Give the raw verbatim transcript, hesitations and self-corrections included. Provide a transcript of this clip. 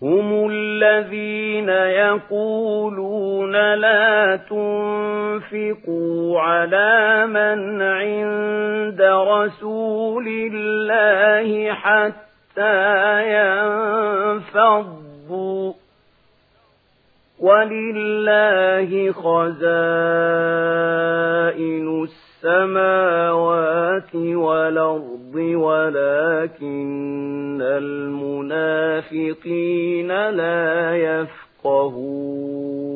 هم الذين يقولون لا تنفقوا على من عند رسول الله حتى ينفضوا ولله خزائن السماوات والأرض ولكن المنافقين لا يفقهون